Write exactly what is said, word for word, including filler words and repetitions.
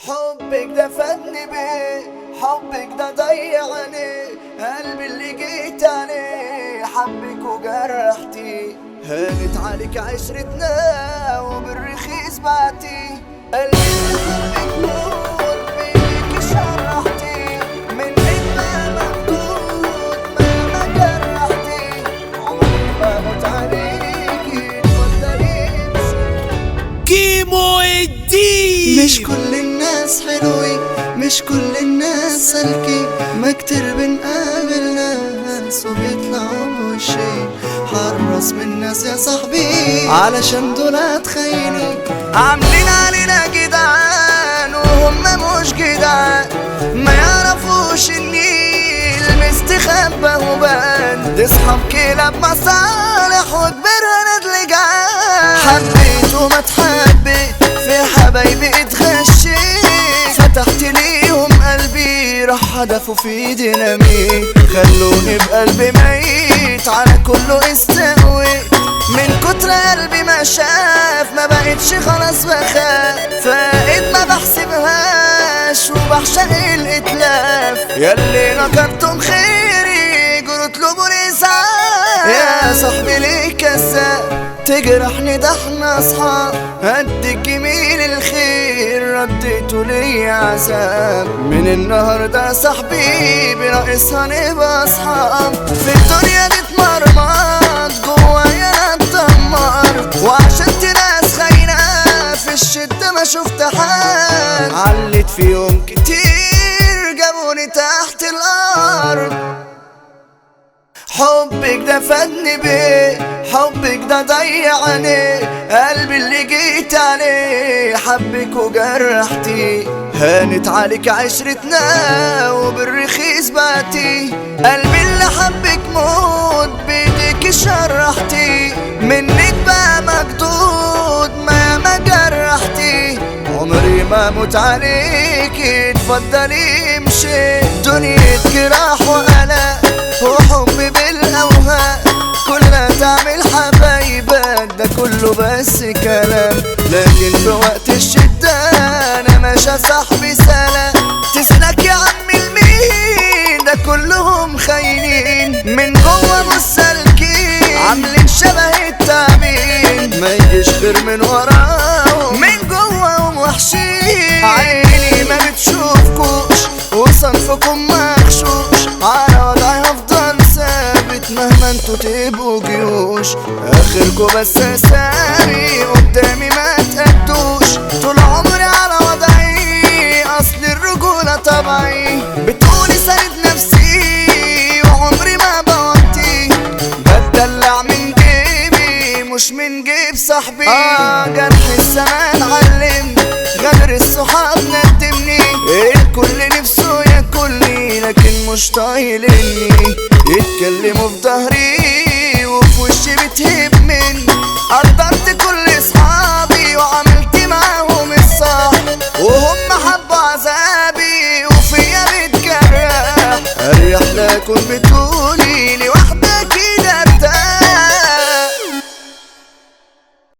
حبك ده فادني بيه، حبك ده ضيعني، قلبي اللي جيت عليه حبك وجرحتي. هانت عليك عشرتنا وبالرخيص بعتي، قلبي اللي حبك موت بيك شرحتي، من ما مخدود ما ما جرحتي، عمري ما موت عليكي اتفضلي امشي. كيمو الدين. مش كل الناس حلوين، مش كل الناس سالكين، ما كتير بنقابل ناس وبيطلعوا بوشين. حرص من الناس يا صاحبي علشان دولات خاينين، عاملين علينا جدعان وهم مش جدعان، ما يعرفوش اني المستخبى وبان، دي صحاب كلاب مصالح وكبرها ندل جعان. حبيت وما اتحبيت، في حبايبي اتغشيت، فتحت ليهم قلبي راح هدفوا في ديناميت، خلوني بقلبي ميت على كله استقويت، من كتر قلبي ما شاف ما بقتش خلاص بخاف، فقيت ما بحسبهاش وبعشق الاتلاف، ياللي نكرتم خيري جروا اطلبوني اسعاف. يا صاحبي ليه كذاب تجرحني، ده احنا اصحاب، قد جميل الخير رديته لي عذاب، من النهارده صاحبي بناقصها نبقى اصحاب، في الدنيا دي اتمرمط جوايا انا اتدمر، وعشان ناس خاينه في الشده ما شفت حد، علت فيهم كتير جابوني تحت الارض. حبك ده فادني بيه، حبك ده ضيعني، قلبي اللي جيت عليه حبك وجرحتي، هانت عليك عشرتنا وبالرخيص بعتي، قلبي اللي حبك موت بيديك شرحتي، منك بقى مجدود ما ما جرحتي، عمري ما موت عليكي اتفضلي امشي. دنيا جراح وقلق وحب بالاوهام، كلها تعمل حبايبك ده كله بس كلام، لكن في وقت الشدة انا ماشي صاحبي سلام، تسلك يا عم المين ده كلهم خاينين، من جوه مش سالكين عاملين شبه التعبين، ما يجيش غير من وراهم من جوه وحشين، عيني ما بتشوفكوش وصنفكم مغشوش، على وضعي هفضل ثابت مهما انتوا تبقوا جيوش، اخركوا بس اسامي قدامي ما تقدوش، طول عمري على وضعي اصل الرجولة طبعي، بتقولي ساند نفسي وعمري ما بوطي، بتدلع من جيبي مش من جيب صاحبي، اه جرح الزمان علمني غدر الصحاب ندمني، الكل نفسه ياكلني لكن مش طايلني، يتكلموا في ظهري وفي وشي بتهب مني، قدرت كل اصحابي وعملت معاهم الصح، وهم حبوا عذابي وفيا بتجرح، اريح لكم بتقولي لي